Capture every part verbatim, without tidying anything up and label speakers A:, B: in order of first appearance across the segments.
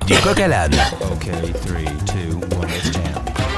A: du coq à l'âne.
B: Okay, three, two, one, let's jam.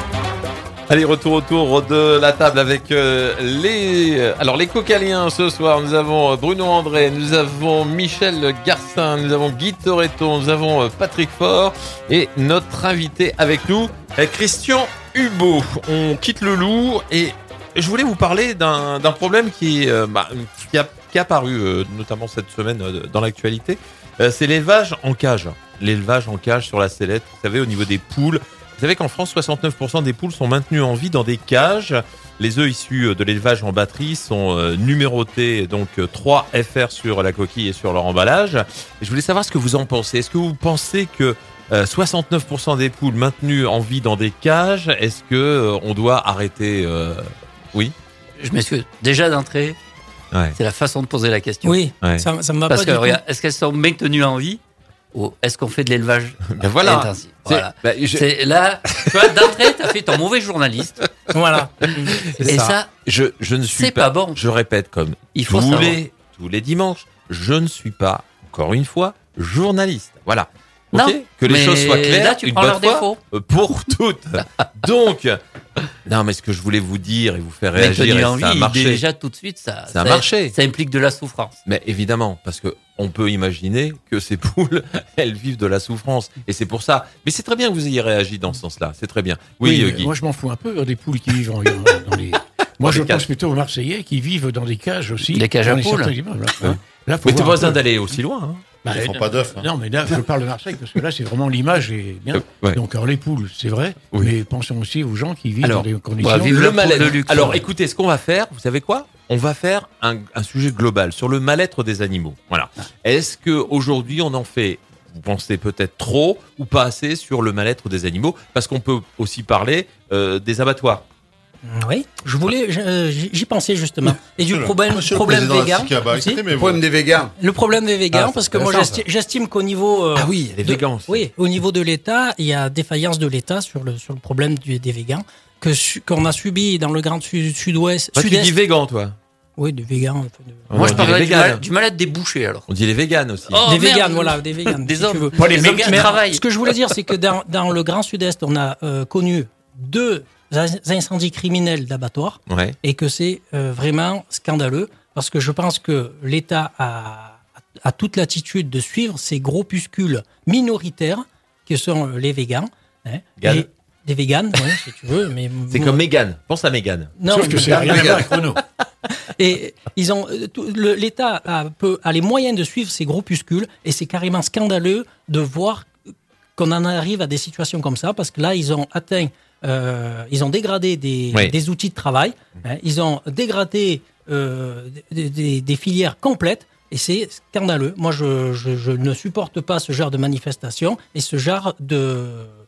C: Allez, retour autour de la table avec euh, les... Alors, les cocaliens ce soir, nous avons Bruno André, nous avons Michel Garcin, nous avons Guy Toretto, nous avons euh, Patrick Faure et notre invité avec nous, euh, Christian Hubault. On quitte le loup et je voulais vous parler d'un, d'un problème qui, euh, bah, qui, a, qui est apparu euh, notamment cette semaine euh, dans l'actualité. Euh, c'est l'élevage en cage. L'élevage en cage sur la sellette, vous savez, au niveau des poules. Vous savez qu'en France, soixante-neuf pour cent des poules sont maintenues en vie dans des cages. Les œufs issus de l'élevage en batterie sont euh, numérotés, donc euh, trois F R sur la coquille et sur leur emballage. Et je voulais savoir ce que vous en pensez. Est-ce que vous pensez que euh, soixante-neuf pour cent des poules maintenues en vie dans des cages, est-ce que euh, on doit arrêter euh... Oui.
D: Je m'excuse. Déjà d'entrée,
C: Ouais.
D: c'est la façon de poser la question.
E: Oui,
C: Ouais.
E: ça, ça me va
D: Parce
E: pas
D: que
E: du
D: regarde, est-ce qu'elles sont maintenues en vie ou est-ce qu'on fait de l'élevage
C: Ben voilà.
D: intensif?
C: C'est-
D: Voilà.
C: ben, je-
D: C'est là, tu vois, d'entrée, t'as fait ton mauvais journaliste.
E: tout. Voilà.
D: Et ça,
C: je, je ne suis
D: c'est
C: pas,
D: pas bon.
C: Je répète comme
D: Il faut
C: tous
D: savoir.
C: les, tous les dimanches, je ne suis pas, encore une fois, journaliste. Voilà. Ok.
D: Non,
C: Que les
D: mais
C: choses soient claires.
D: là, tu
C: une
D: prends
C: bonne
D: leurs
C: fois,
D: défauts.
C: euh, pour toutes. Donc, non, mais ce que je voulais vous dire et vous faire réagir,
D: Maintenu
C: et
D: en vie,
C: ça a marché.
D: déjà tout de suite, ça,
C: Ça a marché.
D: Ça implique de la souffrance.
C: Mais évidemment, parce que on peut imaginer que ces poules, elles vivent de la souffrance. Et c'est pour ça. Mais c'est très bien que vous ayez réagi dans ce sens-là. C'est très bien. Oui,
F: Oui,
C: euh,
F: mais
C: Guy.
F: moi je m'en fous un peu des poules qui vivent en- dans les. Moi
C: Dans
F: je
C: les cages.
F: pense plutôt aux Marseillais qui vivent dans des cages aussi.
D: Les cages
F: dans
D: à
F: les
D: poules.
F: certains immeubles. Là, là, faut
C: Mais t'as
F: voir
C: pas
F: un
C: besoin
F: peu.
C: d'aller aussi loin. Hein.
F: Bah,
G: Ils font
F: non,
G: pas d'œufs, hein.
F: Non, mais là, je parle de Marseille parce que là, c'est vraiment l'image est bien.
C: Euh, ouais.
F: Donc, alors, les poules, c'est vrai,
C: Oui.
F: mais pensons aussi aux gens qui vivent
C: Alors,
F: dans des conditions.
D: bah, vive
C: Le
D: le
C: mal-être.
D: de luxe.
C: Alors, écoutez, ce qu'on va faire, vous savez quoi? On va faire un, un sujet global sur le mal-être des animaux. Voilà. Est-ce que aujourd'hui on en fait, vous pensez peut-être trop ou pas assez sur le mal-être des animaux? Parce qu'on peut aussi parler euh, des abattoirs.
E: Oui, je voulais, je- euh, j'y j'y pensais justement. Et du
G: Monsieur le-
E: problème,
G: Monsieur le
E: problème
G: Président
E: végan.
G: Astika,
E: aussi.
G: exprimez-vous.
H: Le problème des végans.
E: Le problème des végans,
H: Ah,
E: parce
H: c'est
E: que moi
H: intéressant,
E: j'esti- j'estime qu'au niveau euh,
C: Ah oui, les
E: de-
C: végans aussi.
E: oui, au niveau de l'État, il y a défaillance de l'État sur le sur le problème du- des végans que su- qu'on a subi dans le Grand Sud- Sud-Ouest.
C: Toi, tu
E: Sud-Est.
C: dis végan, toi?
E: Oui, des végans. enfin, de-
C: On
D: Moi, je
C: dit
D: parlerais
C: les
D: du,
C: véganes.
D: mal, du mal-être des bouchers, alors.
C: On dit les véganes aussi.
D: Oh,
E: des
D: merde.
E: véganes, voilà, des véganes.
D: Des
E: si
D: hommes.
E: tu veux.
D: Pas les
E: Mais-
D: hommes qui
E: mais
D: travaillent.
E: Ce que je voulais dire, c'est que dans, dans le Grand Sud-Est, on a euh, connu deux incendies criminels d'abattoirs.
C: Ouais.
E: Et que c'est euh, vraiment scandaleux parce que je pense que l'État a, a toute l'attitude de suivre ces groupuscules minoritaires que sont euh, les végans. Hein,
C: Véganes.
E: et- des véganes, oui, si tu veux. Mais
C: C'est
E: moi-
C: comme Mégane. Pense à Mégane.
E: non,
F: Sauf que
E: mais-
F: c'est rien à voir avec Renault.
E: et ils ont euh, tout- le- l'État a, peut- a les moyens de suivre ces groupuscules et c'est carrément scandaleux de voir qu'on en arrive à des situations comme ça parce que là ils ont atteint, euh, ils ont dégradé des,
C: Oui.
E: des outils de travail, hein, ils ont dégradé euh, des, des- des filières complètes. Et c'est scandaleux. Moi, je, je- je ne supporte pas ce genre de manifestation et ce genre de,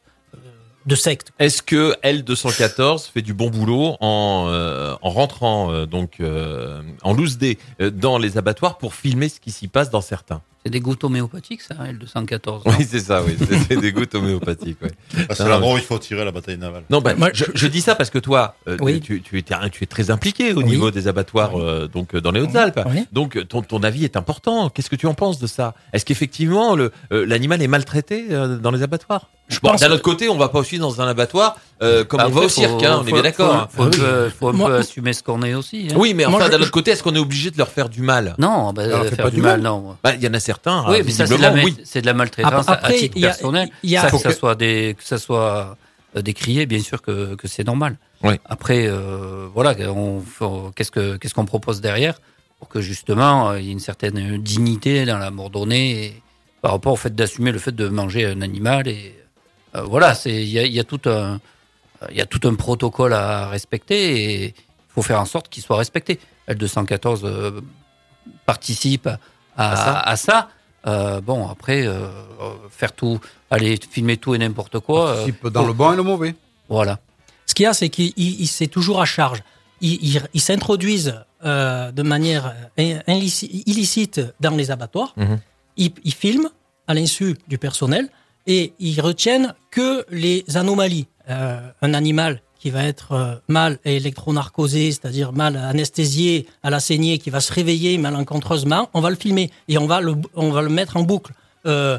E: de secte.
C: Est-ce que L deux cent quatorze fait du bon boulot en, euh, en rentrant euh, donc euh, en loose day euh, dans les abattoirs pour filmer ce qui s'y passe dans certains?
D: C'est des gouttes homéopathiques, ça, L deux cent quatorze.
C: Oui, c'est ça, oui. C'est, c'est des gouttes homéopathiques, ouais.
G: Ah, c'est
C: Non,
G: là-bas où il faut tirer la bataille navale.
C: Non, bah,
E: Moi,
C: je, je dis ça parce que toi, euh,
E: Oui.
C: tu, tu, es, tu es très impliqué au
E: Oui.
C: niveau des abattoirs euh, donc euh, dans les Hautes-Alpes.
E: Oui.
C: Donc ton, ton avis est important. Qu'est-ce que tu en penses de ça? Est-ce qu'effectivement le, euh, l'animal est maltraité euh, dans les abattoirs?
E: Je
C: Bon,
E: pense
C: d'un
E: que-
C: autre côté, on va pas aussi dans un abattoir euh, comme on
D: Après,
C: va au
D: faut-
C: cirque, hein, on est
D: faut-
C: bien d'accord. hein.
D: Faut, faut un peu, faut un
E: Moi-
D: peu assumer ce qu'on est aussi. hein.
C: Oui, mais
E: Moi,
C: enfin,
E: je-
C: d'un autre côté, est-ce qu'on est obligé de leur faire du mal?
D: Non, bah,
H: Alors,
D: faire
H: fait pas
D: du
H: du
D: mal,
H: mal.
D: non.
C: Bah, il y en a certains,
D: Oui,
C: hein,
D: mais ça, c'est de, la,
C: visiblement,
D: ma-
C: oui.
D: c'est de la maltraitance à-
E: Après,
D: à titre
E: il y a-
D: personnel.
E: il y a-
D: ça, que
E: faut
D: ça
E: que-
D: soit des, que ça soit euh, décrié, bien sûr que, que c'est normal.
C: Oui.
D: Après, euh, voilà, on, faut- qu'est-ce que, qu'est-ce qu'on propose derrière pour que justement euh, il y ait une certaine dignité dans la mort donnée et, par rapport au fait d'assumer le fait de manger un animal et euh, voilà, c'est, il y a, il y a tout un, il y a tout un protocole à respecter et il faut faire en sorte qu'il soit respecté. L deux cent quatorze euh, participe à,
C: À ça.
D: à ça. Euh, bon, après, euh, faire tout, aller filmer tout et n'importe quoi. euh,
H: Participe dans le bon et le mauvais.
D: voilà.
E: Ce qu'il y a, c'est qu'il il- il- c'est toujours à charge. Ils, ils- ils s'introduisent euh, de manière in- illici- illicite dans les abattoirs.
C: Mhm.
E: Ils, ils filment à l'insu du personnel et ils retiennent que les anomalies. Euh, un animal qui va être euh, mal électronarcosé, c'est-à-dire mal anesthésié à la saignée, qui va se réveiller malencontreusement, on va le filmer et on va le, on va le mettre en boucle. Euh,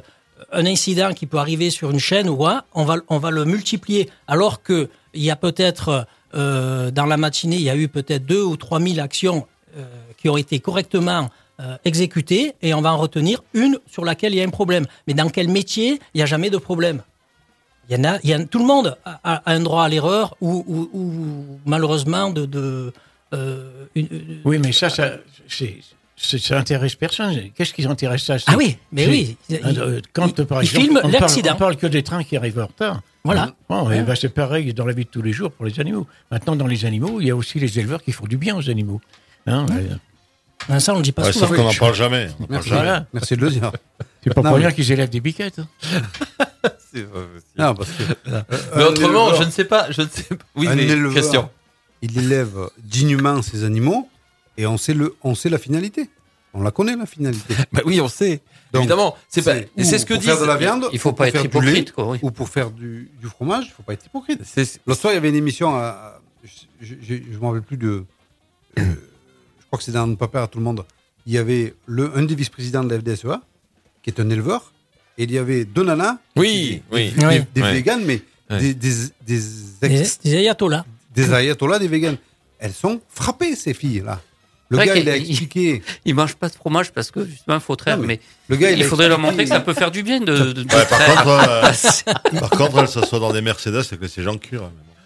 E: un incident qui peut arriver sur une chaîne ou quoi, on va, on va le multiplier. Alors qu'il y a peut-être, euh, dans la matinée, il y a eu peut-être deux ou trois mille actions euh, qui ont été correctement euh, exécutées et on va en retenir une sur laquelle il y a un problème. Mais dans quel métier il n'y a jamais de problème ? Il y en a, il y a, tout le monde a, a un droit à l'erreur ou, ou, ou malheureusement de... de euh, une, une,
F: Oui, mais ça, ça, c'est, c'est, ça intéresse personne. Qu'est-ce qui intéresse ça? C'est,
E: ah oui, mais
F: c'est,
E: oui.
F: euh, Quand,
E: il,
F: par
E: il
F: exemple,
E: filme
F: on parle,
E: l'accident.
F: on parle que des trains qui arrivent en retard.
E: Voilà.
F: Bon, et ben c'est pareil dans la vie de tous les jours pour les animaux. Maintenant, dans les animaux, il y a aussi les éleveurs qui font du bien aux animaux. Hein,
E: mmh.
F: euh,
E: Ça, on ne dit pas
A: Ouais,
E: souvent.
A: sauf qu'on n'en parle jamais. On en parle
H: Merci,
A: jamais.
F: Voilà.
H: Merci de le dire.
F: C'est pas
H: Non,
F: pour
H: mais-
F: rien qu'ils élèvent des biquettes. hein.
C: C'est pas possible.
H: Non, parce que. euh,
C: Mais
H: un
C: autrement,
H: éleveur-
C: je ne sais pas. Je ne sais pas. Oui,
H: un
C: mais
H: éleveur,
C: question.
H: Il élève dignement ses animaux et on sait, le, on sait la finalité. On la connaît, la finalité.
C: Bah oui, on sait.
H: Donc,
C: Évidemment, c'est pas.
H: C'est,
C: Et c'est ce que
H: pour
C: disent.
H: faire de la viande,
D: Il faut
H: ou
D: pas
H: pour
D: être
H: faire du lait,
D: hypocrite, quoi. Oui.
H: ou pour faire du, du fromage, il faut pas être hypocrite.
C: C'est-
H: L'autre soir, il y avait une émission, à, je ne me rappelle plus de. euh, je crois que c'est dans Ne pas perdre à tout le monde. Il y avait le, un des vice-présidents de la F D S E A, qui est un éleveur, et il y avait deux nanas,
C: Oui,
H: des,
C: oui.
H: des,
E: Oui.
H: des
C: Ouais.
H: véganes, mais
C: Ouais.
H: des, des, des,
E: Des,
H: ex-
E: des ayatollahs.
H: des ayatollahs, des véganes. Elles sont frappées, ces filles-là. Le
D: Ouais,
H: gars, il a
D: qu'il-
H: expliqué.
D: Ils mangent pas de fromage parce que justement, il faut traire.
H: Non, mais
D: Mais,
H: Le gars, il,
D: il
H: a
D: faudrait leur
H: expliqué-
D: montrer que ça peut faire du bien de. de, de
A: Ouais, par
D: traire.
A: contre, euh, par contre, elles s'assoient dans des Mercedes avec ces gens cuir.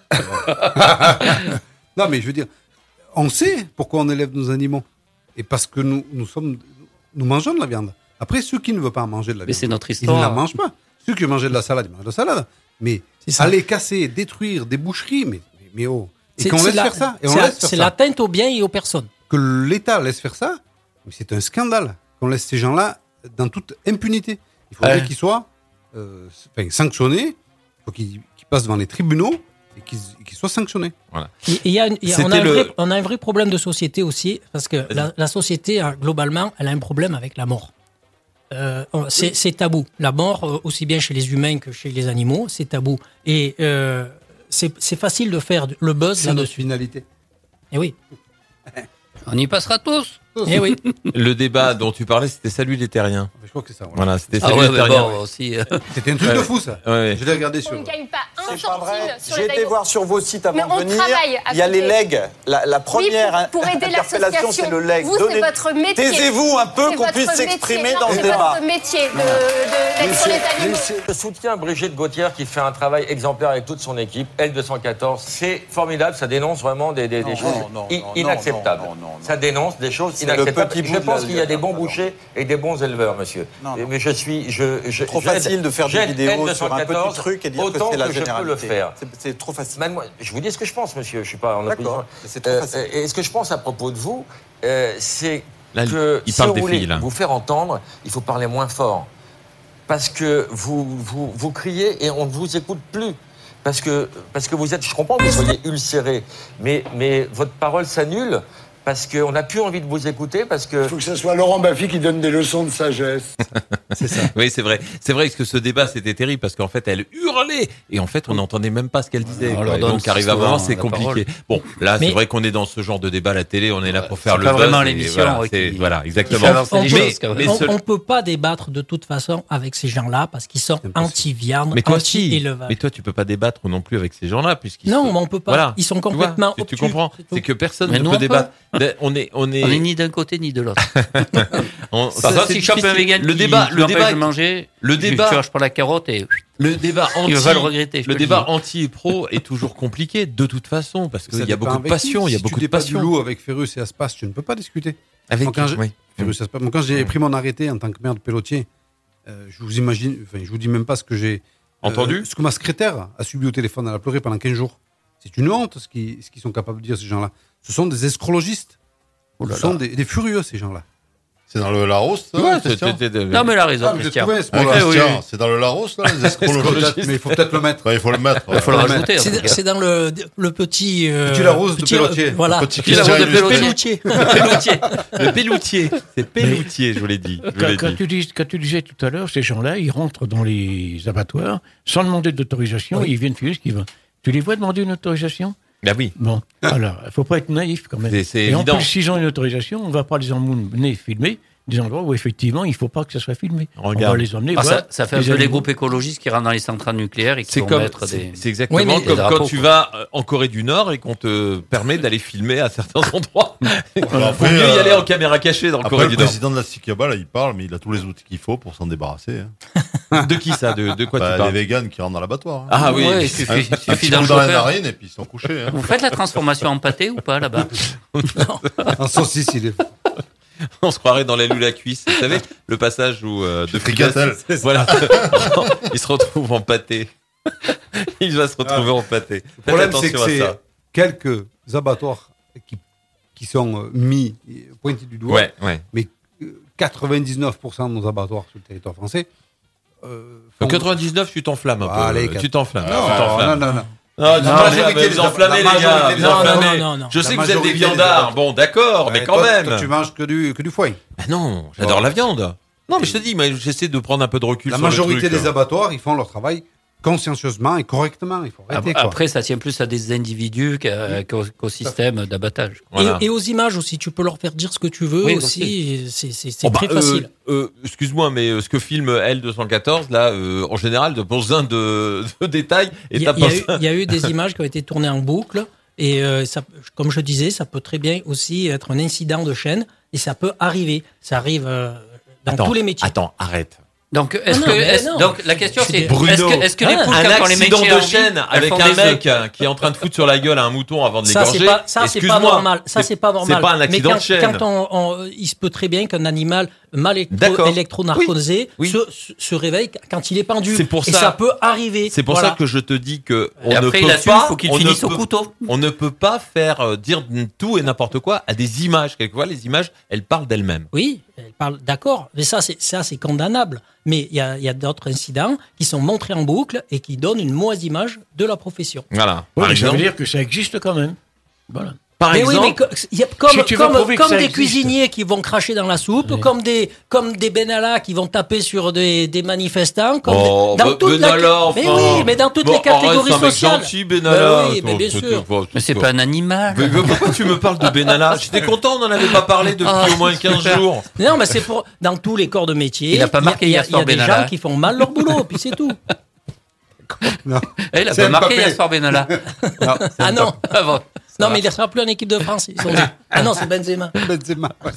H: Non, mais je veux dire, on sait pourquoi on élève nos animaux. Et parce que nous, nous sommes, nous mangeons de la viande. Après, ceux qui ne veulent pas manger de la
D: Mais
H: viande,
D: c'est notre
H: ils ne la
D: histoire.
H: mangent pas. Ceux qui mangent de la salade, ils mangent de la salade. Mais
E: C'est ça.
H: aller casser, détruire des boucheries, mais, mais, mais oh. Et
E: C'est-
H: qu'on
E: c'est
H: laisse
E: la-
H: faire ça. Et on
E: c'est la-
H: laisse faire
E: c'est
H: ça.
E: l'atteinte aux biens et aux personnes.
H: Que l'État laisse faire ça, mais c'est un scandale qu'on laisse ces gens-là dans toute impunité. Il faudrait
F: Ouais.
H: qu'ils soient euh, enfin, sanctionnés, il faut qu'ils, qu'ils passent devant les tribunaux et qu'ils, qu'ils soient sanctionnés.
E: Et- et il y a une- il y a- on, a
C: C'était
E: un
C: le-
E: vrai, on a un vrai problème de société aussi, parce que la, la société, hein, globalement, elle a un problème avec la mort. Euh, on- c'est, c'est tabou. La mort, euh, aussi bien chez les humains que chez les animaux, c'est tabou. Et euh, c'est, c'est facile de faire du- le buzz
H: C'est notre
E: là-dessus.
H: finalité.
E: Et oui.
D: On y passera tous.
E: Et oui.
C: Le débat dont tu parlais, c'était Salut les terriens.
H: Je crois que c'est ça. voilà.
C: Voilà, c'était
D: Ah
C: Salut
D: ouais,
C: les
D: mais
C: terriens.
D: bon, aussi. euh,
H: C'était un truc
C: Ouais.
H: de fou, ça.
C: Ouais, ouais.
H: Je l'ai regardé sur.
G: On ne gagne pas un
I: C'est pas vrai.
G: centime sur
I: J'ai
G: les
I: été
G: animaux.
I: voir sur vos sites avant
G: Mais on
I: de venir.
G: travaille à
I: Il y a les
G: côté.
I: legs. La, la première
G: Oui, pour, pour aider
I: interpellation,
G: l'association.
I: c'est le leg.
G: Vous,
I: Donnez-
G: c'est votre métier.
I: Taisez-vous un peu,
G: C'est
I: qu'on
G: votre
I: puisse
G: métier.
I: s'exprimer
G: Non,
I: dans ce
G: c'est
I: débat.
G: votre métier de, de, d'être sur les animaux.
J: Je soutiens Brigitte Gauthier qui fait un travail exemplaire avec toute son équipe. L deux cent quatorze, c'est formidable, ça dénonce vraiment des, des, des
I: Non,
J: choses
I: non,
J: i-
I: non,
J: inacceptables.
I: non, non, non, non.
J: Ça dénonce des choses
I: C'est le
J: inacceptables.
I: petit bout
J: Je
I: de
J: pense
I: la-
J: qu'il y a des bons
I: Pardon.
J: bouchers et des bons éleveurs, monsieur.
I: Non, non.
J: Mais je suis... Je, je,
I: Trop
J: j'aide-
I: facile de faire des
J: j'aide
I: vidéos
J: L
I: sur un
J: deux cent quatorze
I: petit truc et dire que
J: autant
I: c'est la
J: que je peux
I: généralité.
J: le faire.
I: C'est, c'est trop facile.
J: Mademoiselle, je vous dis ce que je pense, monsieur. Je suis pas en
I: D'accord,
J: opposition.
I: mais c'est trop
J: Euh,
I: facile.
J: Et ce que je pense à propos de vous, euh, c'est
C: Là,
J: que
C: il
J: si
C: parle
J: vous
C: des
J: voulez
C: filles, là.
J: vous faire entendre, il faut parler moins fort. Parce que vous, vous, vous criez et on ne vous écoute plus. Parce que, parce que vous êtes, je comprends que vous soyez ulcéré, mais, mais votre parole s'annule parce qu'on n'a plus envie de vous écouter, parce que...
K: Il faut que ce soit Laurent Baffy qui donne des leçons de sagesse.
H: C'est ça.
C: Oui, c'est vrai. C'est vrai que ce débat, c'était terrible parce qu'en fait, elle hurlait et en fait, on n'entendait même pas ce qu'elle disait.
D: On
C: quoi.
D: leur
C: Et
D: donne
C: donc, arrive à un
D: souvent
C: moment, c'est
D: la
C: compliqué. Bon, là,
E: Mais-
C: c'est vrai qu'on est dans ce genre de débat à la télé. On est là pour faire
D: c'est
C: le
D: pas
C: buzz
D: vraiment
C: et
D: l'émission,
C: Voilà,
D: ouais,
C: c'est-
D: qui-
C: voilà,
D: qui
C: exactement.
D: fait avancer les
C: Mais-
D: choses, quand même.
C: mais
E: On
C: ce-
E: ne peut pas débattre de toute façon avec ces gens-là parce qu'ils sont
H: C'est impossible.
E: anti-viande,
C: Mais toi, si.
E: anti-élevage.
C: Mais toi, tu peux pas débattre non plus avec ces gens-là puisqu'ils
E: Non,
C: sont-
E: mais on peut pas.
C: Voilà.
E: Ils sont
C: Tu vois,
E: complètement
C: tu, tu
E: obtus,
C: comprends.
E: c'est tout.
C: C'est que personne
D: Mais
C: ne
D: nous,
C: peut
D: on peut.
C: débattre. On est, on est.
D: On est ni d'un côté ni de l'autre.
C: on-
D: Par
C: ça,
D: contre,
C: c'est
D: si je chope un
C: difficile.
D: vegan
C: le
D: qui
C: débat, le
D: l'empêche
C: débat,
D: de manger,
C: le
D: je-
C: débat-
D: tu vois, je prends la carotte et
C: le débat anti,
D: il va le regretter. je
C: le
D: te
C: débat
D: dis.
C: anti et pro est toujours compliqué de toute façon parce
H: Ça
C: qu'il y a
H: dépend
C: beaucoup de
H: avec
C: passion,
H: qui.
C: il y a
H: Si
C: beaucoup
H: tu
C: de
H: débats du
C: passion.
H: loup avec Ferrus et Aspas, tu ne peux pas discuter.
C: Avec
H: Moi, quand
C: qui
H: je-
C: oui.
H: Ferrus et Aspas. Moi, quand j'ai pris mon arrêté en tant que maire de Pellotier, euh, je vous imagine, enfin, je vous dis même pas ce que j'ai euh,
C: Entendu
H: ce que ma secrétaire a subi au téléphone. Elle a pleuré pendant quinze jours. C'est une honte ce qu'ils, ce qu'ils sont capables de dire, ces gens-là. Ce sont des escrologistes.
D: Oh là
H: Ce sont
D: là.
H: des, des furieux, ces gens-là.
A: C'est dans le Larousse, ça,
C: Ouais,
A: Christian
C: c'était- c'était-
D: Non, mais elle a raison,
H: Ah, mais j'ai
D: Christian.
H: trouvé ce
A: Ouais,
H: mot-là.
A: Christian, c'est dans le Larousse, là, les escrologistes.
H: Mais il faut peut-être le mettre.
A: Ouais, il faut le mettre.
D: Il faut le
H: Ouais.
D: rajouter. en tout
E: C'est,
D: cas.
E: c'est dans le, le petit. euh,
H: Petit Larousse de
E: petit,
H: Pellotier.
E: euh, Voilà.
A: Petit
D: Petit Larousse
A: Christian
D: de Pellotier.
E: Pelloutier.
C: Pelloutier. Le Pelloutier. C'est Pelloutier, je vous l'ai dit. Je vous
F: Quand,
C: l'ai
F: quand
C: dit.
F: tu dis, quand tu disais tout à l'heure, ces gens-là, ils rentrent dans les abattoirs sans demander d'autorisation et ils viennent fumer ce qu'ils veulent. Tu les vois demander une autorisation?
C: Bah oui.
F: Bon, alors, il ne faut pas être naïf quand même.
C: C'est- c'est
F: et en
C: évident.
F: plus, s'ils ont une autorisation, on ne va pas les emmener filmer des endroits où effectivement il ne faut pas que ça soit filmé.
C: Regarde.
F: On va les emmener
D: Ah,
F: voir.
D: ça, ça fait un
F: les
D: peu les
F: animaux.
D: groupes écologistes qui rentrent dans les centrales nucléaires et qui
C: C'est
D: vont
C: comme,
D: mettre
C: c'est,
D: des.
C: c'est exactement
E: Oui, mais-
C: comme
D: Des
C: quand
D: drapeaux,
C: tu
D: quoi.
C: vas euh, en Corée du Nord et qu'on te permet d'aller filmer à certains endroits.
A: Alors
C: Faut
A: après,
C: mieux y
A: euh,
C: aller en caméra cachée dans le
A: Après,
C: Corée
A: le
C: du Nord.
A: président de la Cicaba, là, il parle, mais il a tous les outils qu'il faut pour s'en débarrasser. Hein.
C: De qui ça de, de quoi
A: Bah,
C: tu
A: les
C: parles
A: véganes qui rentrent dans l'abattoir. Hein.
C: Ah oui.
D: Ouais, il
A: Un,
D: suffit,
A: un
D: il
A: petit
D: suffit d'un
A: coup dans la
D: chauffeur.
A: narine et puis ils sont couchés. Hein.
D: Vous faites la transformation en pâté ou pas là-bas?
H: En saucisse, il est.
C: On se croirait dans la loule à cuisse. Vous savez, le passage où euh, de
A: Fricatel.
C: Fricatel, voilà, il se retrouve en pâté. Il va se retrouver en pâté.
H: Le
C: Faites
H: problème, c'est
C: attention
H: que
C: à
H: c'est
C: ça.
H: quelques abattoirs qui, qui sont euh, mis, euh, pointés du doigt,
C: Ouais, ouais.
H: mais euh, quatre-vingt-dix-neuf pour cent de nos abattoirs sur le territoire français. Euh, font-
C: quatre-vingt-dix-neuf, tu t'enflammes un peu.
H: Allez,
C: tu t'enflammes.
H: Non,
C: tu t'enflames.
H: non, non, non.
C: Non,
H: La
C: non,
H: majorité
C: mais
H: des-
C: vous enflammez,
H: la
C: les gars.
H: majorité
C: Vous
H: des-
C: enflammez.
E: non, non, non.
C: Je sais
H: La
C: que vous êtes des
H: majorité des
C: viandards.
H: abattoirs.
C: Bon, d'accord, mais
H: Ouais,
C: quand
H: toi,
C: même.
H: toi, tu manges que du, que du foin.
C: Bah non, j'adore
H: Bon.
C: la viande. Non, mais je te dis, mais j'essaie de prendre un peu de recul
H: La
C: sur le
H: majorité
C: truc.
H: des abattoirs, ils font leur travail consciencieusement et correctement. Il faut arrêter, quoi.
D: Après, ça tient plus à des individus qu'à- qu'au, qu'au système d'abattage.
C: Voilà.
E: Et, et aux images aussi, tu peux leur faire dire ce que tu veux
D: Oui,
E: aussi. C'est, c'est, c'est
C: Oh bah,
E: très
C: euh,
E: facile.
C: euh, excuse-moi, mais euh, ce que filme L deux cent quatorze, là, euh, en général, de besoin de, de détails, et
E: Il y,
C: t'as
E: a- il y
C: pas
E: a eu-
C: ça.
E: il y a eu des images qui ont été tournées en boucle. Et euh, ça, comme je disais, ça peut très bien aussi être un incident de chaîne. Et ça peut arriver. Ça arrive euh, dans
C: Attends,
E: tous les métiers.
C: Attends, arrête.
D: Donc, est-ce
E: Non,
D: que,
E: mais
D: est-ce-
E: non.
D: donc la question
E: Je
D: c'est,
E: suis
C: Bruno,
D: est-ce que, est-ce que les
E: Ah,
D: poules,
C: Un
D: quand on les
C: accident
D: met
C: de chaîne
D: elles
C: avec
D: font
C: un
D: des
C: mec
D: œufs.
C: euh, qui est en train de foutre sur la gueule à un mouton avant de
E: Ça,
C: l'égorger.
E: c'est pas, ça, c'est pas
C: Excuse-moi,
E: normal. Ça, c'est pas normal.
C: C'est pas un accident
E: Mais quand,
C: de chaîne.
E: quand on, on- il se peut très bien qu'un animal mal électro-
C: D'accord.
E: électro-narcosé
C: Oui, oui.
E: Se, se- se réveille quand il est pendu.
C: C'est pour
E: Et
C: ça-
E: ça peut arriver.
C: C'est pour
E: Voilà.
C: ça que je te dis que on
D: Et
C: ne
D: après,
C: peut
D: il assume,
C: pas,
D: il faut qu'il
C: on ne
D: finisse au
C: peut-
D: couteau.
C: on ne peut pas faire euh, dire tout et n'importe quoi à des images. Quelquefois, les images, elles parlent d'elles-mêmes.
E: Oui, elle parle, d'accord, mais ça c'est ça c'est condamnable. Mais il y a, il y a d'autres incidents qui sont montrés en boucle et qui donnent une mauvaise image de la profession.
C: Voilà.
F: Oui,
C: Par
F: mais ça veut
C: exemple,
F: dire que ça existe quand même. Voilà.
C: par
E: mais
C: exemple,
E: oui, mais co- il y a comme,
F: Si tu veux
E: comme,
F: prouver que
E: comme
F: ça
E: des
F: existe.
E: cuisiniers qui vont cracher dans la soupe,
F: Oui.
E: comme des comme des Benalla qui vont taper sur des, des manifestants, comme
C: Oh,
E: des- dans
C: bah,
E: toute la-
C: Benalla,
E: mais
C: enfin.
E: oui, mais dans toutes
C: Bon,
E: les catégories
C: arrête, c'est un mec
E: sociales.
C: gentil, Benalla.
E: Ben oui, mais bien
C: Toi,
E: sûr.
C: toi,
D: Mais c'est
C: toi.
D: pas un animal.
C: Mais, mais pourquoi tu me parles de Benalla? J'étais content, on n'en avait pas parlé depuis
D: Ah,
C: au moins quinze
D: super.
C: jours.
E: Non, mais c'est pour dans tous les corps de métier.
D: Il a pas marqué
E: il y a,
D: hier soir,
E: il y a des
D: Benalla.
E: gens qui font mal leur boulot, puis c'est tout.
H: Non.
D: Eh, il a
H: C'est
D: pas marqué
H: Mbappé.
D: hier soir, Benalla.
E: Ah non,
D: Ah bon.
E: non, mais il ne sera plus en équipe de France. Ils sont dit. Ah non, c'est Benzema.
H: Benzema, ouais.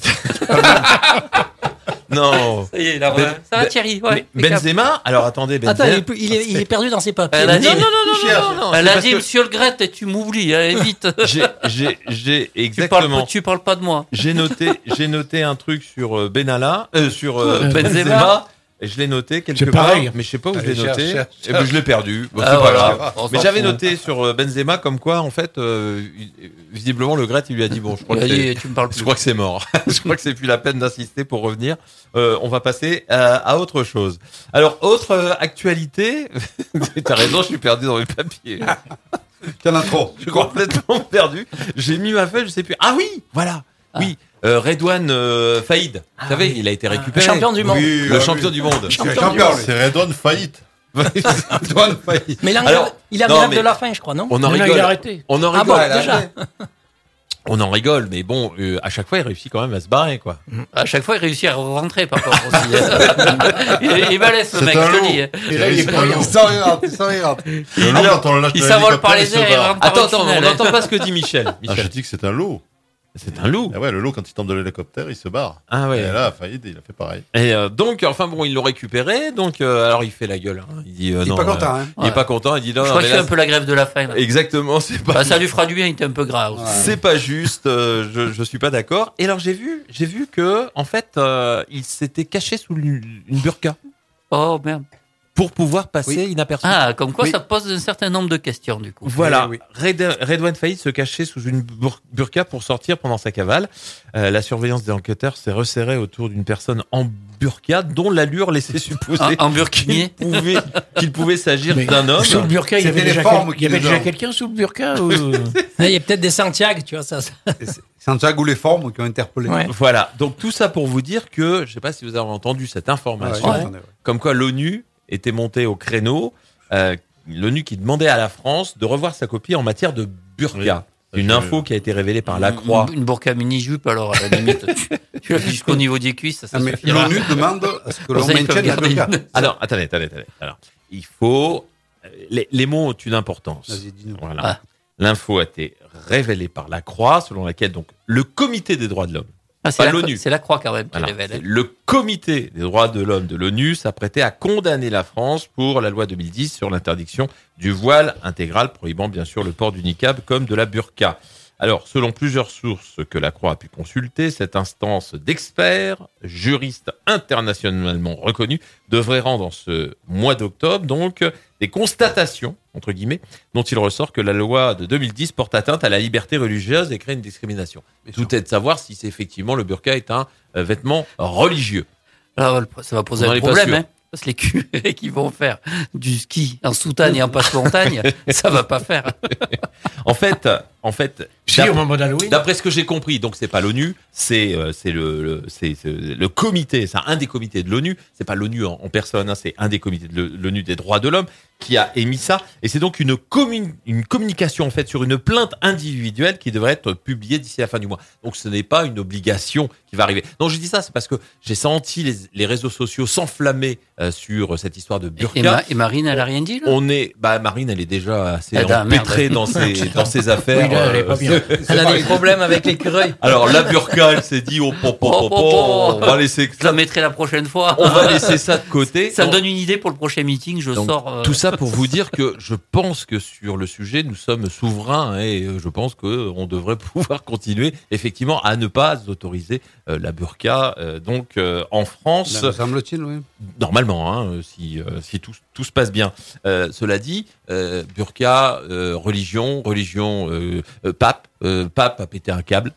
C: Non.
D: Ça y est, il a
C: Ben-
D: re- Ça va,
C: Ben-
D: Thierry? Ouais.
C: Mais Benzema, alors attendez, Benzema.
E: Attends, il est, plus- il est- il est perdu dans ses papiers.
D: Elle a dit,
C: Non, non, non, non, non, non,
D: elle
C: c'est
D: a
C: parce
D: dit,
C: que
D: monsieur Le Gret, tu m'oublies, hein, vite.
C: j'ai, j'ai, j'ai
D: Tu parles,
C: exactement.
D: pas- tu parles pas de moi.
C: J'ai noté, j'ai noté un truc sur euh, Benalla, euh, sur euh,
D: Benzema.
C: Benzema. Et je l'ai noté quelque
F: C'est
C: part,
F: pareil.
C: mais je sais pas où
H: Allez,
C: je l'ai
H: cherche,
C: noté.
H: cherche,
C: Et ben je l'ai perdu. Bon,
D: Ah,
C: c'est pas
D: voilà.
C: grave.
D: On s'en
C: Mais j'avais
D: fout.
C: noté sur euh, Benzema comme quoi, en fait, euh, visiblement le Gret, il lui a dit bon, je crois
D: Il
C: que
D: a
C: c'est,
D: dit, tu me parles
C: je
D: plus.
C: crois que c'est mort. Je crois que c'est plus la peine d'insister pour revenir. Euh, on va passer à, à autre chose. Alors, autre euh, actualité. T'as raison, je suis perdu dans mes papiers.
H: Il y en a trop.
C: Je suis complètement perdu. J'ai mis ma feuille, je sais plus. Ah oui, voilà. Oui, euh, Redouane euh, Faïd. Vous savez, il a été récupéré.
E: champion du monde.
H: Oui,
C: Le
H: ah
C: champion
H: oui.
C: du monde.
H: C'est un champion, lui.
A: C'est Redon faillite.
H: Antoine Failly.
E: Mais il en
C: Alors,
E: grève- il est en
C: non,
E: grève
C: mais-
E: de la faim, je crois, non
C: On en
F: Non, non,
C: rigole.
F: il a arrêté.
C: On en
E: Ah
C: rigole.
E: bon, déjà.
C: On en rigole, mais bon, euh, à chaque fois, il réussit quand même à se barrer, quoi.
D: À chaque fois, il réussit à rentrer, par contre, aussi. il, il balèze, ce
A: C'est
D: mec,
A: un
D: je te
A: loup.
D: dis. hein.
H: Et là, il est pas il s'en rentre, il s'en rentre.
A: Le loup, quand on le lâche
D: Il
A: de
D: s'envole par
A: l'hélicoptère, il
D: les
A: se
D: airs et
A: barre.
D: rentre par
C: Attends,
D: le
C: attends, on
D: tunnel.
C: n'entend pas ce que dit Michel.
A: Ah, je
C: Michel.
A: dis que c'est un loup.
C: C'est un loup.
A: Eh ouais, le loup, quand il tombe de l'hélicoptère, il se barre.
C: Ah ouais.
A: Et là, Faïd, il a fait pareil.
C: Et euh, donc, enfin bon, ils l'ont récupéré. Donc, euh, alors il fait la gueule. hein. Il dit, euh,
H: Il
C: non,
H: est pas
C: euh,
H: content, hein.
C: Il est
D: Ouais.
C: pas content. Il dit non,
D: Je
C: non,
D: crois
C: mais
D: que c'est
C: là,
D: un peu la grève de la faim. là.
C: exactement, c'est pas.
D: Bah, ça lui fera du bien, il était un peu gras aussi.
C: C'est pas juste, euh, je, je suis pas d'accord. Et alors j'ai vu, j'ai vu que en fait, euh, il s'était caché sous une, une burqa
D: Oh merde.
C: pour pouvoir passer
H: Oui.
C: inaperçu.
D: Ah, comme quoi
C: Oui.
D: ça pose un certain nombre de questions, du coup.
C: Voilà,
H: Oui,
C: Red- Redouane Faïd se cachait sous une bur- burqa pour sortir pendant sa cavale. Euh, la surveillance des enquêteurs s'est resserrée autour d'une personne en burqa dont l'allure laissait supposer
D: En, en
C: qu'il
D: burkinier.
C: pouvait, qu'il pouvait s'agir
F: Mais
C: d'un homme.
F: Sous le burqa, il y avait
H: C'était les
F: déjà,
H: formes
F: quel- il y avait
H: qui
F: déjà
H: les ont.
F: quelqu'un sous le burqa ou...
E: Il y a peut-être des Santiago, tu vois, ça. ça.
H: Et c'est Santiago ou les formes qui ont interpellé.
E: Ouais.
C: Voilà, donc tout ça pour vous dire que, je sais pas si vous avez entendu cette
H: Ah ouais,
C: information,
H: j'entendais, ouais.
C: comme quoi l'ONU était montée au créneau, euh, l'ONU qui demandait à la France de revoir sa copie en matière de burqa. C'est une
A: Je-
C: info qui a été révélée par la Croix.
D: Une, une burqa mini-jupe, alors, à la limite. tu, tu l'as fait jusqu'au niveau des cuisses, ça, ça
H: Ah, mais
D: suffira.
H: l'ONU demande à ce que
D: Pour
H: l'on
D: ça, ils peuvent
H: maintienne la
D: garder
H: burqa.
D: une.
C: Alors, attendez, attendez, attendez. Alors, il faut. Les, les mots ont une importance.
H: Vas-y, dis-nous.
C: Voilà.
D: Ah.
C: L'info a été révélée par la Croix, selon laquelle donc le Comité des droits de l'homme,
D: Ah, c'est,
C: pas
D: la,
C: l'ONU.
D: c'est la Croix quand même qui
C: Voilà.
D: révèle.
C: C'est le Comité des droits de l'homme de l'ONU s'apprêtait à condamner la France pour la loi deux mille dix sur l'interdiction du voile intégral, prohibant bien sûr le port du niqab comme de la burqa. Alors, selon plusieurs sources que la Croix a pu consulter, cette instance d'experts, juristes internationalement reconnus, devrait rendre en ce mois d'octobre donc des constatations, entre guillemets, dont il ressort que la loi de deux mille dix porte atteinte à la liberté religieuse et crée une discrimination.
H: Bien
C: Tout
H: sûr.
C: est de savoir si c'est effectivement le burqa est un euh, vêtement religieux.
D: Alors, ça va poser
C: On en
D: un
C: est pas
D: problème,
C: sûr.
D: hein. Parce que les curés qui vont faire du ski en soutane et en passe-montagne, ça va pas faire.
C: En fait, en fait,
F: Si,
C: d'ap-
F: au moment d'Halloween.
C: d'après ce que j'ai compris, donc c'est pas l'ONU, c'est euh, c'est le, le c'est c'est le comité, c'est un des comités de l'ONU, c'est pas l'ONU en, en personne, hein, c'est un des comités de l'ONU des droits de l'homme qui a émis ça, et c'est donc une commun- une communication en fait sur une plainte individuelle qui devrait être publiée d'ici la fin du mois. Donc ce n'est pas une obligation qui va arriver. Non, je dis ça, c'est parce que j'ai senti les, les réseaux sociaux s'enflammer euh, sur cette histoire de
D: Et,
C: burqa.
D: Ma- et Marine, elle a rien dit, là?
C: On est, bah Marine, elle est déjà assez
D: Eh ben,
C: empêtrée
D: merde.
C: dans ses dans ses affaires.
F: Oui, là, elle est
C: euh,
F: pas bien.
E: Elle a des problèmes avec l'écureuil.
C: Alors la burqa, elle s'est dit, oh, po, po, po, po, on va laisser
D: Je la mettrai la prochaine fois.
C: on va laisser ça de côté.
D: Ça me
C: Donc,
D: donne une idée pour le prochain meeting. Je
C: donc,
D: sors. euh,
C: tout ça pour vous dire que je pense que sur le sujet, nous sommes souverains et euh, je pense que on devrait pouvoir continuer effectivement à ne pas autoriser euh, la burqa. euh, donc euh, en France,
H: Ben, me semble-t-il, oui.
C: normalement, hein, euh, si, euh, si tout, tout se passe bien. Euh, cela dit, euh, burqa, euh, religion, religion, euh, euh, pape, euh, pape a pété un câble.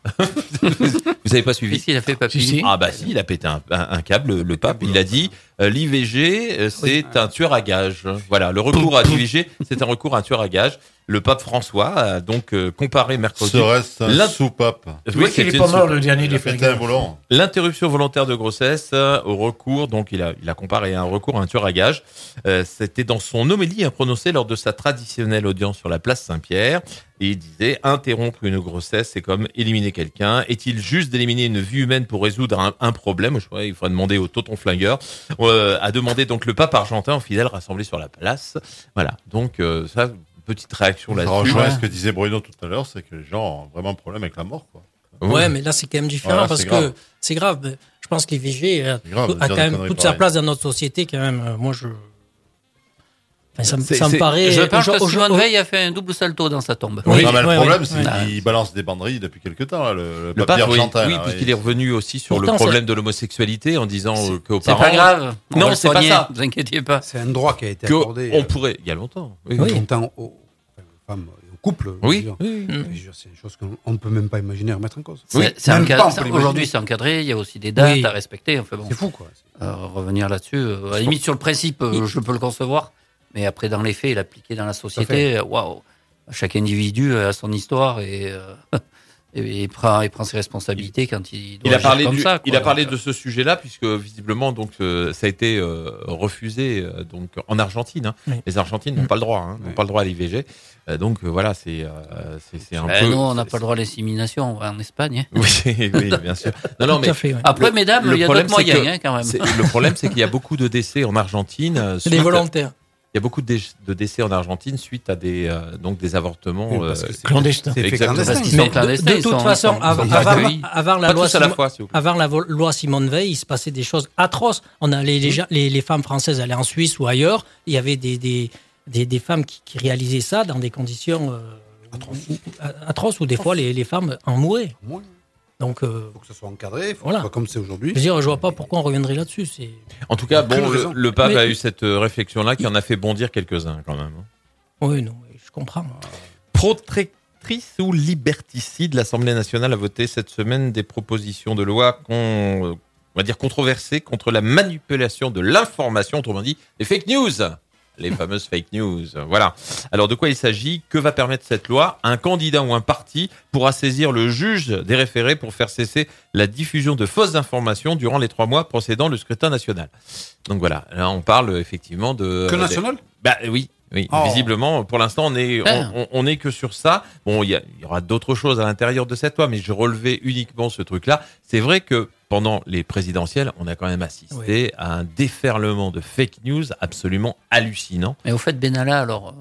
C: Vous avez pas suivi?
D: Qu'est-ce qu'il a fait, papy?
F: Si, si.
C: Ah bah si, il a pété un, un- un câble, le pape. Il a dit euh, l'I V G, euh, c'est un tueur à gage. Voilà, le recours à l'I V G, c'est un recours à un tueur à gage. Le pape François a donc euh, comparé mercredi
A: Serait-ce un
C: L'in-
A: soupape
F: Tu vois qu'il
C: c'est
F: est pas
C: une
F: mort, le dernier
A: Il
F: des
A: a pété un
F: flingueurs.
A: volant.
C: l'interruption volontaire de grossesse euh, au recours, donc il a, il a comparé un recours à un tueur à gage. Euh, C'était dans son homélie hein, prononcée lors de sa traditionnelle audience sur la place Saint-Pierre. Et il disait, interrompre une grossesse, c'est comme éliminer quelqu'un. Est-il juste d'éliminer une vie humaine pour résoudre un, un problème? Je crois qu'il faudrait demander au tonton flingueur. Euh, a demandé donc le pape argentin aux fidèles rassemblés sur la place. Voilà, donc euh, ça, petite réaction
A: Ça
C: là-dessus.
A: rejoint
D: ouais.
A: ce que disait Bruno tout à l'heure, c'est que les gens ont vraiment un problème avec la mort. Quoi.
E: Ouais, mais là, c'est quand même différent
A: Voilà,
E: parce
A: c'est
E: que
A: grave.
E: c'est grave. Je pense que l'I V G a,
A: C'est grave de
E: a
A: dire
E: quand
A: des
E: même
A: conneries
E: toute sa
A: pareilles.
E: place dans notre société, quand même. Euh, Moi, je. Enfin, ça, me-
C: C'est-
E: ça me
C: c'est-
E: paraît.
D: Je pense
E: au-
D: que
E: au-
D: Simone
E: au-
D: Veil a fait un double salto dans sa tombe.
E: Oui,
A: non, mais le
E: ouais,
A: problème,
E: ouais,
A: c'est
E: ouais.
A: qu'il balance des banderilles depuis quelques temps, là, le, le,
C: Le
A: papier
C: pape, oui,
A: argentin.
C: oui,
A: là,
C: puisqu'il est revenu aussi sur
E: Pourtant,
C: le problème de l'homosexualité en disant euh, qu'aux
D: C'est
C: parents...
D: pas grave. On
C: Non,
D: va le
C: c'est pas
D: soigner,
C: ça.
D: Vous inquiétez pas.
H: C'est un droit qui a été
C: que
H: accordé
C: on
H: euh,
C: pourrait... Il y a longtemps. Oui.
E: Oui.
H: longtemps aux, enfin, aux femmes et aux couples. je veux
C: Oui.
H: dire.
C: oui.
H: Je veux dire, C'est une chose qu'on on ne peut même pas imaginer remettre en cause.
D: C'est-
C: Oui,
D: c'est
H: même
D: encadré-
H: pas, on peut
D: c'est-
H: l'imaginer.
D: Aujourd'hui, c'est encadré. Il y a aussi des dates
E: Oui.
D: à respecter. Enfin bon,
H: C'est fou, quoi.
D: euh, revenir là-dessus. euh, à la limite, sur le principe, euh, je peux le concevoir. Mais après, dans les faits, et l'appliquer dans la société, euh, waouh. Chaque individu a son histoire et, euh, et, et prend, et prend ses responsabilités quand il doit
C: Il a
D: agir
C: parlé,
D: comme
C: du-
D: ça.
C: il
D: quoi.
C: a parlé de ce sujet-là puisque visiblement donc euh, ça a été euh, refusé euh, donc en Argentine. hein.
E: Oui.
C: Les Argentines n'ont pas le droit, hein, n'ont
H: Oui.
C: pas le droit à l'I V G. Euh, donc euh, voilà, c'est euh, c'est c'est un
D: Eh,
C: peu.
D: nous, on n'a
C: c'est-
D: pas le droit à l'insémination, on va en Espagne. hein.
C: Oui, oui, bien sûr. Non, non,
E: Tout
C: mais
E: à fait, ouais.
D: Après,
C: Le-
D: mesdames,
C: le
D: il y a
C: problème,
D: d'autres
C: c'est
D: moyens
C: que
D: hein, quand même.
C: c'est- le problème, c'est qu'il y a beaucoup de décès en Argentine. euh,
E: C'est des
C: suite-
E: volontaires.
C: Il y a beaucoup de, dé- de décès en Argentine suite à des donc donc des avortements.
H: Oui, parce
C: euh,
H: que c'est-
F: Clandestin.
H: C'est fait
C: Exactement.
H: clandestin.
D: Parce qu'ils
E: Mais
D: sont clandestins.
E: de, de
D: ils
E: toute
D: sont-
E: façon,
D: ils sont-
E: av-
D: ils sont
E: avant,
D: accueillis.
E: avant la
C: pas
E: loi
C: tous à la
E: Simone-
C: fois, s'il vous plaît.
E: avant la vo- loi Simone Veil, il se passait des choses atroces. On allait, les, gens- les, les femmes françaises allaient en Suisse ou ailleurs. Il y avait des, des, des, des femmes qui, qui réalisaient ça dans des conditions euh, où- où- atroces où des fois les, les femmes en mouraient.
H: Moi,
E: Donc, euh,
H: il faut que ce soit encadré, il faut
E: Voilà.
H: que ce soit comme c'est aujourd'hui.
E: je veux dire, je vois pas pourquoi on reviendrait là-dessus. C'est
C: En tout cas,
H: Aucune
C: bon, le,
H: raison.
C: le pape
E: Mais-
C: a eu cette euh, réflexion-là qui en a fait bondir quelques-uns quand même. hein.
E: oui, non, mais je comprends.
C: Protectrice ou liberticide, l'Assemblée nationale a voté cette semaine des propositions de loi qu'on, on va dire controversées contre la manipulation de l'information, autrement dit, les fake news. Les fameuses fake news. Voilà. Alors, de quoi il s'agit? Que va permettre cette loi? Un candidat ou un parti pourra saisir le juge des référés pour faire cesser la diffusion de fausses informations durant les trois mois précédant le scrutin national. Donc voilà. Là, on parle effectivement de.
H: Que national
C: Bah oui. oui.
H: Oh.
C: Visiblement, pour l'instant, on est,
D: Ah.
C: on, on- on est que sur ça. Bon, il y, a- il y aura d'autres choses à l'intérieur de cette loi, mais je relevais uniquement ce truc-là. C'est vrai que pendant les présidentielles, on a quand même assisté
E: Oui.
C: à un déferlement de fake news absolument hallucinant.
D: Mais au fait, Benalla, alors.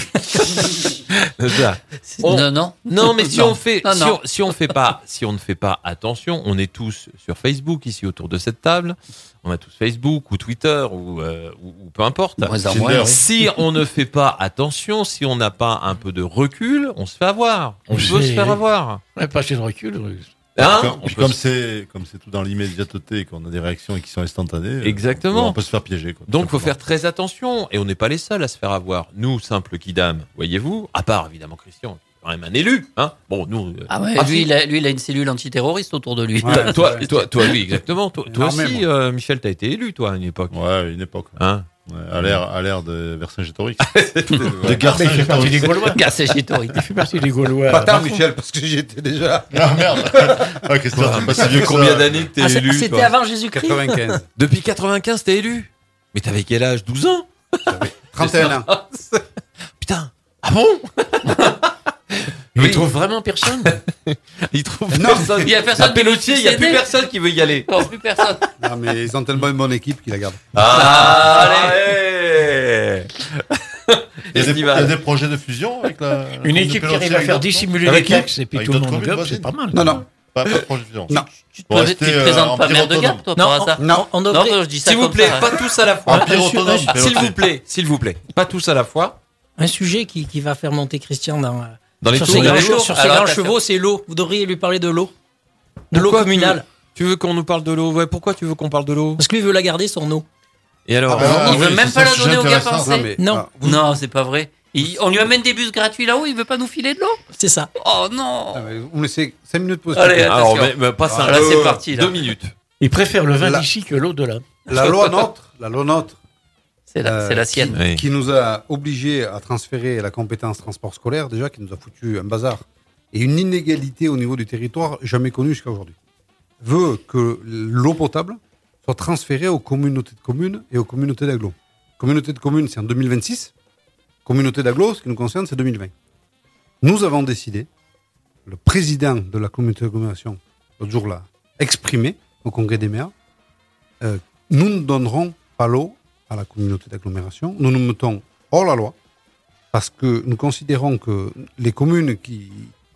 D: euh,
C: Ça.
D: c'est-
C: On-
D: Non, non.
C: Non, mais si
D: Non.
C: on fait,
D: Non,
C: si,
D: non.
C: On, si on fait pas, si on ne fait pas attention, on est tous sur Facebook ici autour de cette table. On a tous Facebook ou Twitter ou, euh, ou, ou peu importe.
D: Moins en
A: Tinder.
D: moins, oui.
C: Si on ne fait pas attention, si on n'a pas un peu de recul, on se fait avoir. On peut
F: C'est-
C: se faire avoir.
F: Ouais, pas assez de recul, Russe.
C: Hein
A: Comme-
C: On
A: puis
C: peut
A: comme
C: se-
A: c'est comme c'est tout dans l'immédiateté et qu'on a des réactions qui sont instantanées, euh,
C: Exactement.
A: on peut se faire piéger. Quoi,
C: Donc, faut
A: Tout
C: faire très attention. Et on n'est pas les seuls à se faire avoir. Nous, simples kidam, voyez-vous, à part évidemment Christian, qui est quand même un élu. Hein bon, nous. euh,
D: Ah ouais,
C: ah,
D: lui,
C: si.
D: il a, lui, il a une cellule antiterroriste autour de lui.
H: Ouais.
C: Toi, toi, toi, toi, oui, exactement. Toi, toi
H: Énormément.
C: aussi, euh, Michel, t'as été élu, toi, à une époque.
A: simplement. Ouais, une époque.
C: Hein
A: Ouais, à l'ère à l'ère de Vercingétorix.
C: Ouais.
A: de Garcin
F: Mais il fait partie des Gaulois.
D: Gars, c'est Gitori.
F: Il fait partie des Gaulois.
H: Pas tard,
F: Macron.
H: Michel, parce que j'y étais déjà.
A: Ah merde. Ah, Christian, t'es pas si
C: Ça
A: vieux
C: fait
A: que
C: combien
A: ça.
C: d'années que t'es
E: Ah, c'est-
C: élu
E: C'était
C: toi
E: avant Jésus-Christ.
H: quatre-vingt-quinze.
C: Depuis quatre-vingt-quinze, t'es élu. Mais t'avais quel âge? douze ans?
H: trente et un ans.
C: Putain. Ah bon?
F: Il
C: Oui.
F: trouve vraiment personne.
C: Il trouve
H: Non.
C: personne.
D: Il y a personne
C: À
D: qui veut
C: Pelletier, il y a plus
D: succéder.
C: personne qui veut y aller.
D: Non, plus personne.
H: Non, mais ils ont tellement une bonne équipe qu'ils la gardent.
C: Ah, allez.
A: Il y, a des, il y a
C: Estival.
A: des projets de fusion avec la.
F: Une
A: la
F: équipe qui
A: Pelletier
F: arrive à
A: avec
F: faire
A: d'autres-
F: dissimuler
H: Avec
F: les
H: qui
F: taxes et puis
A: Avec
F: tout le
A: d'autres
F: monde
A: communes
F: gobe, c'est
A: voisines.
F: pas mal.
H: Non, non.
A: Pas, pas de projet de fusion.
H: Non.
D: Tu te,
A: Bon,
D: tu
A: restez,
D: te
A: euh,
D: présentes pas
A: empire
D: maire de
A: autonome.
D: Gap, toi,
E: Non,
D: par hasard?
H: Non.
E: On
D: Non,
E: devrait.
D: non, je dis ça
C: S'il vous
D: comme
C: plaît,
D: ça, hein.
C: pas tous à la fois.
A: Empire
E: un-
A: autonome.
E: un-
C: S'il vous plaît, s'il vous plaît, pas tous à la fois.
E: Un sujet qui, qui va faire monter Christian dans, euh,
C: Dans les
E: sur
C: tours,
E: ses
C: dans
E: grands,
C: les
E: chevaux,
C: tours.
E: sur ses
C: Alors,
E: grands
C: t'as
E: chevaux, c'est l'eau. Vous devriez lui parler de l'eau. De l'eau
C: Pourquoi
E: communale.
C: Tu veux qu'on nous parle de l'eau? Ouais, pourquoi tu veux qu'on parle de l'eau?
E: Parce que lui veut la garder, son eau.
C: Et alors?
A: Ah, bah,
D: Il veut
A: oui,
D: même
A: c'est
D: pas
A: ça,
D: la
A: c'est
D: donner aux gars
A: intéressant.
D: français.
H: mais,
E: Non.
H: ah, vous-
D: Non, c'est pas vrai. Il- on lui amène des bus gratuits là-haut, il veut pas nous filer de l'eau?
E: C'est ça.
D: Oh non!
H: ah, mais vous me laissez cinq minutes pour
D: Allez,
H: expliquer.
C: Alors,
D: attention.
C: mais, mais pas cinq.
D: Ah, là, c'est
C: euh,
D: parti, là.
C: Deux minutes.
F: Il préfère le vin
H: La-
F: d'ici que l'eau de là.
H: La loi NOTRe, la loi NOTRe,
D: C'est la,
H: Euh,
D: c'est la sienne.
C: Oui.
H: qui nous a obligés à transférer la compétence transport scolaire, déjà, qui nous a foutu un bazar et une inégalité au niveau du territoire jamais connue jusqu'à aujourd'hui, veut que l'eau potable soit transférée aux communautés de communes et aux communautés d'agglos. Communauté de communes, c'est en deux mille vingt-six. Communauté d'agglos, ce qui nous concerne, c'est deux mille vingt. Nous avons décidé, le président de la communauté d'agglomération, l'autre jour l'a exprimé au congrès des maires, euh, nous ne donnerons pas l'eau à la communauté d'agglomération. Nous nous mettons hors la loi parce que nous considérons que les communes qui,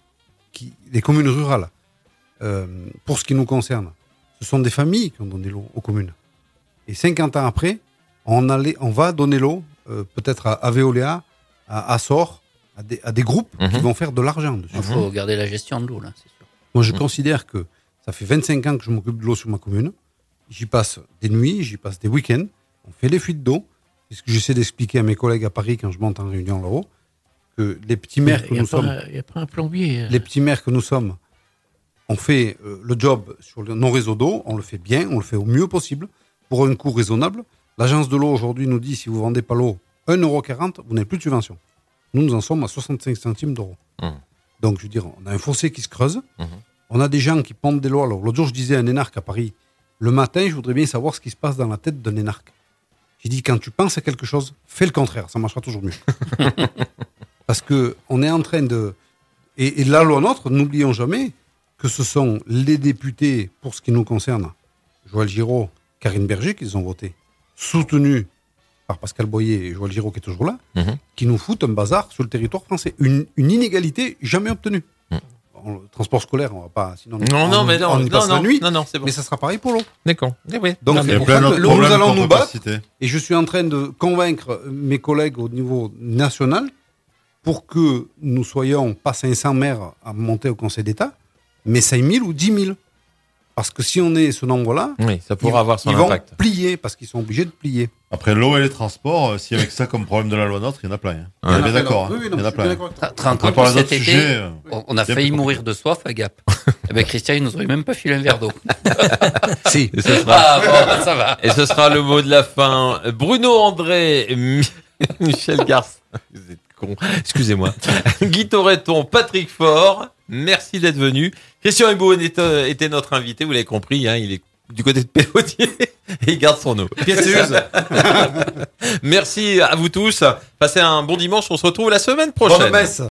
H: qui les communes rurales, euh, pour ce qui nous concerne, ce sont des familles qui ont donné l'eau aux communes. Et cinquante ans après, on, allait, on va donner l'eau euh, peut-être à, à Veolia, à Açor, à des, à des groupes qui
C: Mhm.
H: vont faire de l'argent dessus.
D: Il faut garder la gestion de l'eau, là, c'est sûr.
H: Moi, je
C: Mhm.
H: considère que ça fait vingt-cinq ans que je m'occupe de l'eau sur ma commune. J'y passe des nuits, j'y passe des week-ends. On fait les fuites d'eau. C'est ce que j'essaie d'expliquer à mes collègues à Paris quand je monte en réunion là-haut. Que les petits maires que
F: Il n'y a,
H: nous sommes,
F: pas- il y a pas un plombier. euh.
H: les petits maires que nous sommes, on fait euh, le job sur le- nos réseaux d'eau. On le fait bien, on le fait au mieux possible pour un coût raisonnable. L'agence de l'eau aujourd'hui nous dit si vous vendez pas l'eau un euro quarante, vous n'avez plus de subvention. Nous, nous en sommes à soixante-cinq centimes d'euros.
C: Mmh.
H: Donc, je veux dire, on a un fossé qui se creuse.
C: Mmh.
H: On a des gens qui pompent des lois. Alors, l'autre jour, je disais à un énarque à Paris, le matin, je voudrais bien savoir ce qui se passe dans la tête d'un énarque. J'ai dit, quand tu penses à quelque chose, fais le contraire, ça marchera toujours mieux. Parce que on est en train de... Et, et la loi NOTRe, n'oublions jamais que ce sont les députés, pour ce qui nous concerne, Joël Giraud, Karine Berger, qu'ils ont voté, soutenus par Pascal Boyer et Joël Giraud, qui est toujours là,
C: Mhm.
H: qui nous foutent un bazar sur le territoire français. Une, une inégalité jamais obtenue.
C: Mhm.
H: Bon, le transport scolaire, on va pas... Sinon,
C: Non,
H: on,
C: non, mais non,
H: on y
C: non,
H: passe
C: non,
H: la nuit.
C: non, non, c'est bon.
H: Mais ça sera pareil pour l'eau.
C: D'accord. Eh oui.
H: Donc,
E: Non,
H: c'est
A: Il y a
H: pour
A: plein
H: ça que
A: d'autres
H: nous
A: problèmes
H: allons
A: qu'on
H: nous
A: peut pas
H: battre.
A: citer.
H: Et je suis en train de convaincre mes collègues au niveau national pour que nous soyons pas cinq cents maires à monter au Conseil d'État, mais cinq mille ou dix mille. Parce que si on est ce nombre-là,
C: Oui, ça
H: ils,
C: pourra avoir son
H: ils vont
C: impact.
H: plier, parce qu'ils sont obligés de plier.
A: Après l'eau et les transports, euh, si avec ça comme problème de la loi NOTRe, il y en a plein. hein. On
C: Ouais.
A: est bien d'accord.
H: Oui,
A: hein.
H: oui,
A: Il
H: non,
A: y en
H: je
A: a
H: suis bien
A: plein.
H: d'accord avec toi.
D: Te rends
A: On
D: compte
A: parle
D: que
A: d'autres
D: cet été,
A: sujets. euh,
D: on on a
A: bien
D: failli
A: plus
D: mourir de soif à Gap. Eh ben, Christian, il nous aurait même pas filé un verre d'eau.
H: Si.
C: Et ce sera,
D: Ah bon, ça va.
C: et ce sera le mot de la fin. Bruno André, Mi- Michel Garce. Vous êtes con. Excusez-moi. Guy Toretton, Patrick Faure. Merci d'être venu. Christian Hebouen était, était notre invité. Vous l'avez compris, hein, il est du côté de Pelletier et il garde son eau. Merci à vous tous. Passez un bon dimanche. On se retrouve la semaine prochaine.
H: Bonne messe.